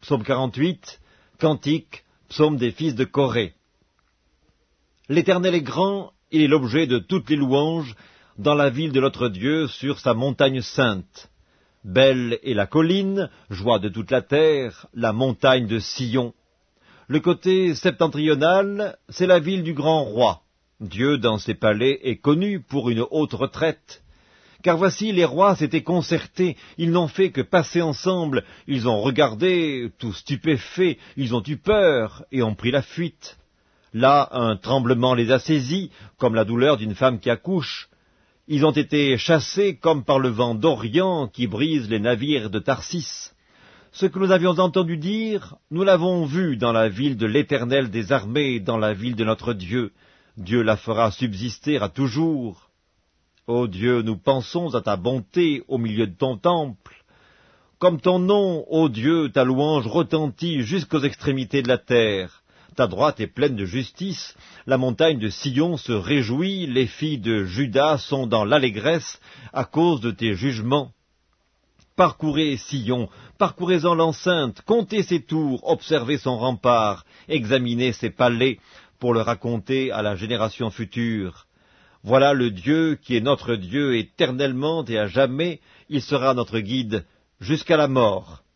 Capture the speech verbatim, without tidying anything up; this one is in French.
Psaume quarante-huit, Cantique, psaume des fils de Corée. L'Éternel est grand, il est l'objet de toutes les louanges, dans la ville de notre Dieu, sur sa montagne sainte. Belle est la colline, joie de toute la terre, la montagne de Sion. Le côté septentrional, c'est la ville du grand roi. Dieu, dans ses palais, est connu pour une haute retraite. Car voici, les rois s'étaient concertés, ils n'ont fait que passer ensemble, ils ont regardé, tout stupéfaits, ils ont eu peur et ont pris la fuite. Là, un tremblement les a saisis, comme la douleur d'une femme qui accouche. Ils ont été chassés comme par le vent d'Orient qui brise les navires de Tarsis. Ce que nous avions entendu dire, nous l'avons vu dans la ville de l'Éternel des armées, dans la ville de notre Dieu. Dieu la fera subsister à toujours. Ô Dieu, nous pensons à ta bonté au milieu de ton temple. Comme ton nom, ô Dieu, ta louange retentit jusqu'aux extrémités de la terre. Ta droite est pleine de justice, la montagne de Sion se réjouit, les filles de Juda sont dans l'allégresse à cause de tes jugements. Parcourez Sion, parcourez-en l'enceinte, comptez ses tours, observez son rempart, examinez ses palais, pour le raconter à la génération future. Voilà le Dieu qui est notre Dieu éternellement et à jamais, il sera notre guide jusqu'à la mort.